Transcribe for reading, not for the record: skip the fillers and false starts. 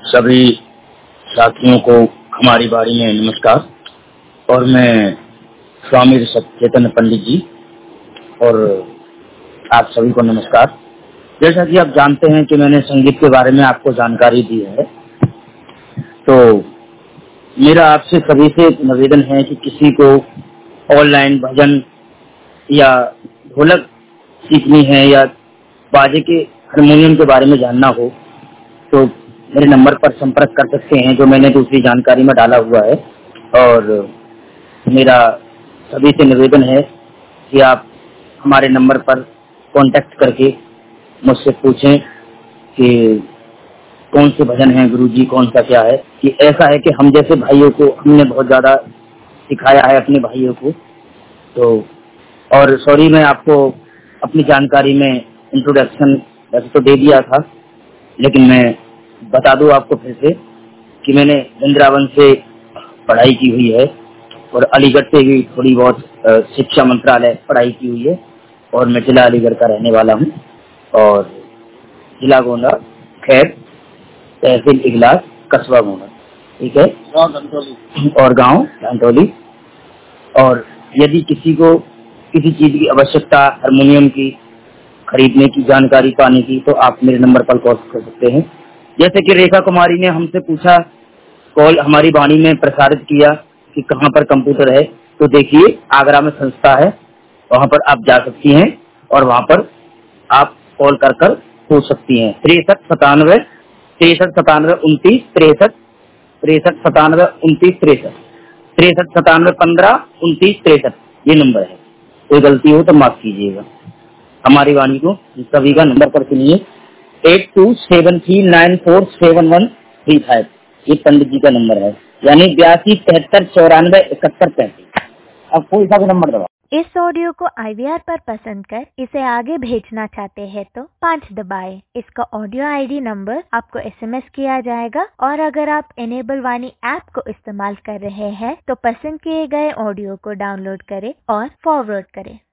सभी साथियों को हमारी बारी में नमस्कार। और मैं स्वामी चैतन्य पंडित जी और आप सभी को नमस्कार। जैसा कि आप जानते हैं कि मैंने संगीत के बारे में आपको जानकारी दी है, तो मेरा आपसे सभी से निवेदन है कि किसी को ऑनलाइन भजन या ढोलक सीखनी है या बाजे के हारमोनियम के बारे में जानना हो तो मेरे नंबर पर संपर्क कर सकते हैं, जो मैंने दूसरी जानकारी में डाला हुआ है। और मेरा सभी से निवेदन है कि आप हमारे नंबर पर कांटेक्ट करके मुझसे पूछें कि कौन से भजन हैं गुरुजी, कौन सा क्या है। कि ऐसा है कि हम जैसे भाइयों को हमने बहुत ज़्यादा सिखाया है अपने भाइयों को। तो और सॉरी, मैं आपको अपनी जानकारी में इंट्रोडक्शन वैसे तो दे दिया था, लेकिन मैं बता दूं आपको फिर से कि मैंने वृंदावन से पढ़ाई की हुई है और अलीगढ़ से भी थोड़ी बहुत शिक्षा मंत्रालय पढ़ाई की हुई है। और मैं जिला अलीगढ़ का रहने वाला हूँ और जिला गोंडा, खैर, तहसील इगलास, कस्बा गोंडा, ठीक है, और गांव धंटोली। और यदि किसी को किसी चीज की आवश्यकता हारमोनियम की खरीदने की, जानकारी पाने की, तो आप मेरे नंबर पर कॉल कर सकते हैं। जैसे कि रेखा कुमारी ने हमसे पूछा, कॉल हमारी वाणी में प्रसारित किया कि कहाँ पर कंप्यूटर है, तो देखिए आगरा में संस्था है, वहाँ पर आप जा सकती हैं और वहाँ पर आप कॉल कर कर पूछ सकती हैं। 6397 6397 29 63 6397 29 63 6397 15 29 63 ये नंबर है। कोई गलती हो तो माफ कीजिएगा। हमारी वाणी को सभी का नंबर पर सुनिए, 8273947135। ये पंडित जी का नंबर है, यानी 8273947135। अब कोई सा भी नंबर दबा। इस ऑडियो को IVR पर पसंद कर इसे आगे भेजना चाहते हैं तो 5 दबाएं। इसका ऑडियो ID नंबर आपको SMS किया जाएगा। और अगर आप इनेबल वाणी ऐप को इस्तेमाल कर रहे हैं तो पसंद किए गए ऑडियो को डाउनलोड करें और फॉरवर्ड करें।